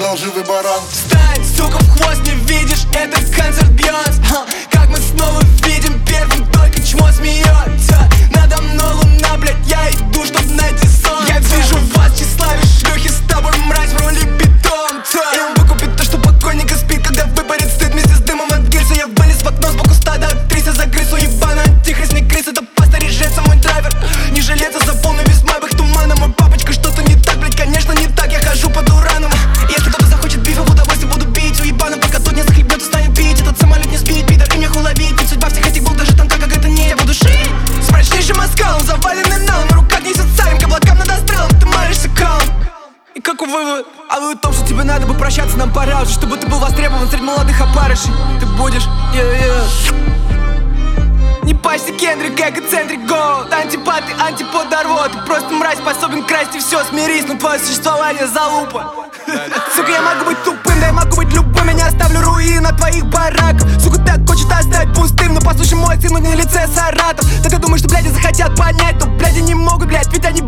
сказал живый баран. Встань, сука, в хвост, не видишь, это концерт бьет. Как мы снова видим первым, только чмо смеется. Надо мной луна, блядь, я иду, чтоб найти сон. Я вижу вас, тщеславие шлюхи, с тобой мразь в роли питомца. И он выкупит то, что покойника спит, когда выпарит стыд вместе с дымом от гильзы. Я вылез в окно сбоку стада актрисы, загрыз уебана антихрист, не крыс, это пастор и жрец, мой драйвер. Не жалеется за полный весь майбах тумана. Мой папочка, что-то не так, блядь, конечно не так. Я хожу под ураном. Если кто-то захочет бифа, в удовольствие буду бить уебана, пока тут не захлебнет, станет пить. Этот самолет не сбить, пидор, и мне уловить. Ведь судьба всех этих был даже там, как это не я буду шить. С мрачнейшим оскалом, заваленный налом, в руках несет сарем, к облакам над астралом. Ты маришься калом. И как вывод? А вывод в том, что тебе надо бы прощаться, нам пора уже, чтобы ты был востребован среди молодых опарышей. Ты будешь, Не пасти Кендрик, эгоцентрик, голд. Антипат и антипод рвот. Ты просто мразь, способен красть и все, смирись. Но твое существование залупа. Сука, я могу быть тупым, да я могу быть любым. Я не оставлю руин от твоих бараков. Сука, так хочет оставить пустым. Но послушай мой сын, на лице Саратов. Да ты думаешь, что, блядь, захотят понять, но, блядь, не могут, блядь, ведь они